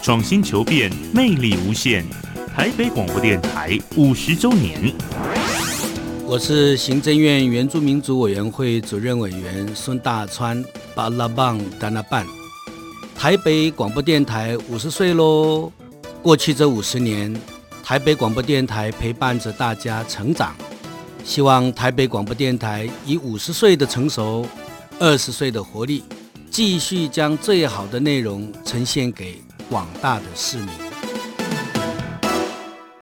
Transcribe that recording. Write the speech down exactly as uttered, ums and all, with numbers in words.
创新求变，魅力无限。台北广播电台五十周年。 我是行政院原住民族委员会主任委员孙大川，巴拉棒达那办。台北广播电台五十岁喽！过去这五十年，台北广播电台陪伴着大家成长。希望台北广播电台以五十岁的成熟、二十岁的活力，继续将最好的内容呈现给广大的市民。